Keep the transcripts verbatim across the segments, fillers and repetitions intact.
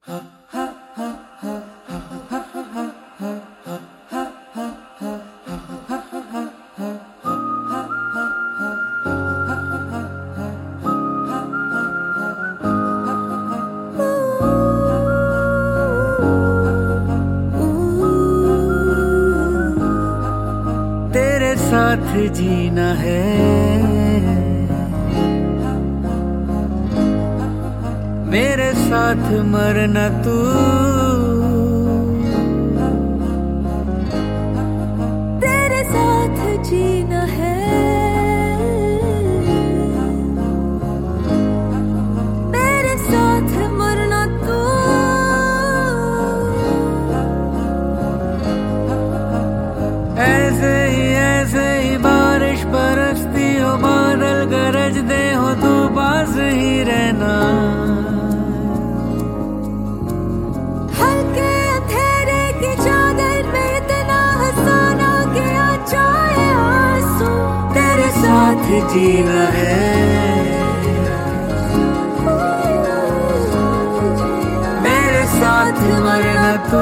तेरे साथ जीना है, मेरे साथ मरना तू। तेरे साथ जीना है, मेरे साथ मरना तू। ऐसे ही ऐसे ही बारिश बरसती हो, बादल गरज दे हो, तू पास ही रहना। हल्के अंधेरे की चादर में इतना हंसाना कि आ जाए आंसू। तेरे साथ जीना है, मेरे साथ मरना तू।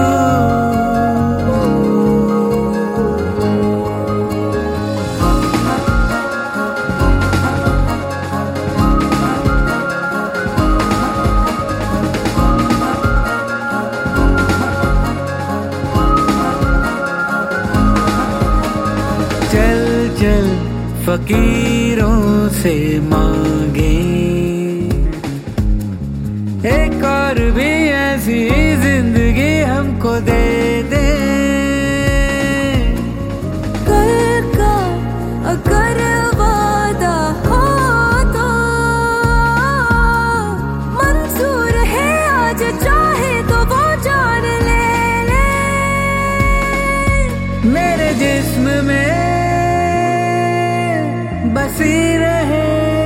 चल चल फकीरों से मांगे एक और भी ऐसी जिंदगी हमको दे दे। कल का अगर वादा हो तो मंजूर है, आज चाहे तो वो जान ले ले। मेरे जिस्म में बसी रहे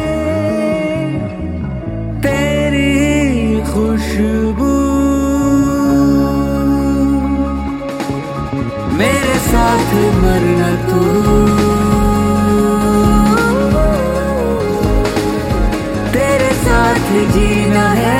तेरी खुशबू, मेरे साथ मरना तू। तेरे साथ जीना है,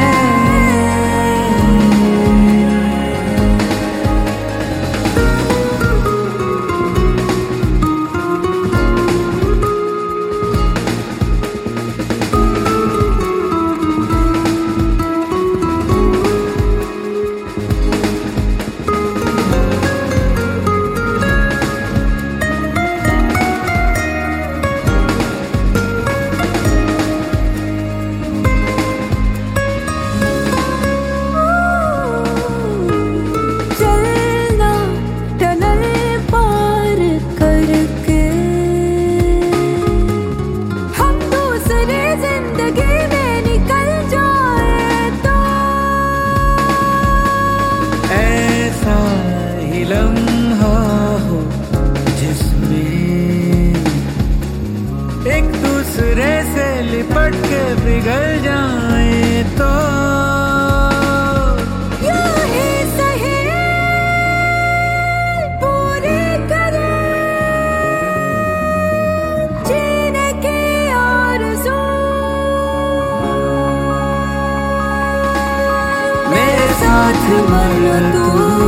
लम्हा हो जिसमें एक दूसरे से लिपट के पिघल जाए तो यूं ही सही पूरी करें जीने की आरज़ू। मेरे साथ मरना तू।